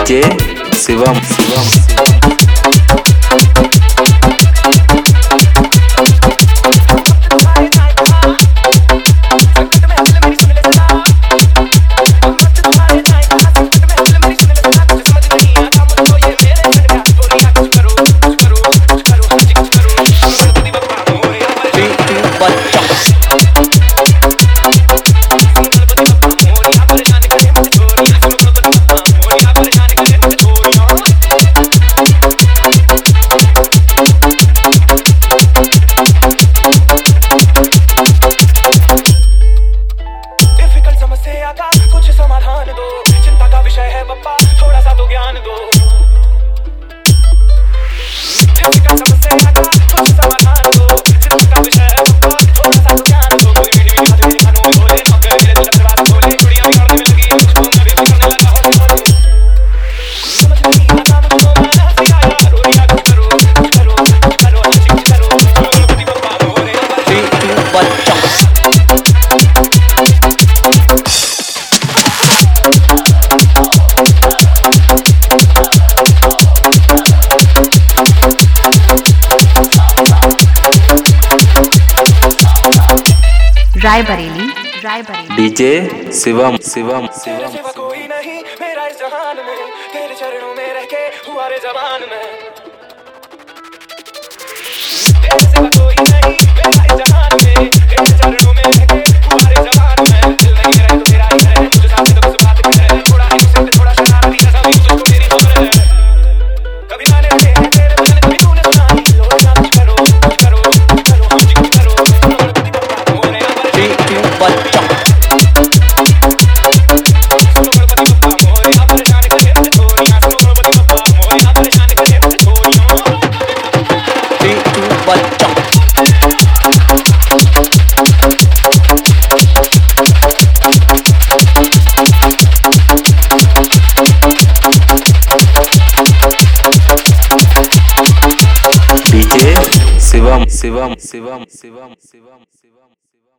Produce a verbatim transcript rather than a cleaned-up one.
DJ Shivam Shivam Shivam कुछ समाधान दो, चिंता का विषय है पप्पा, थोड़ा सा तो ज्ञान दो। डिफिकल्ट समस्या का कुछ समाधान दो, चिंता का विषय है पप्पा, थोड़ा सा तो ज्ञान दो। कोई मीठी मीठी बातें मेरे कानों में बोले, अब गए मेरे दिल से बात बोले, चुड़ियां भी करने लगी, मुझको मैं भी करने लगा हूँ बोले। समझ नहीं आता मुझको, मैं हंसी आया, रो रिया कुछ करो, कुछ करो, कुछ करो, हंसी कुछ करो, Ganpati Bappa Morya. Three two one Raebareli Raebareli DJ Shivam Shivam Shivam सिवा कोई नहीं मेरा इस जहान में, तेरे चरणों में रह के हुआ रे जवान में। तेरे सिवा कोई नहीं मेरा इस जहान में, तेरे चरणों में रह के हुआ रे जवान में। दिल नहीं रहे तो तेरा ही है, मुझे साथ तो बस बात करे, थोड़ा इनोसेंट थोड़ा शरारती नशा भी तुझको मेरी खबर है। कभी गाने लगे हैं तेरे बदन, कभी तूने सुनाई, लो ना कुछ करो, कुछ करो, कुछ करो, हम जी कुछ करो, Ganpati Bappa Morya. Three two one DJ Shivam Shivam Shivam Shivam Shivam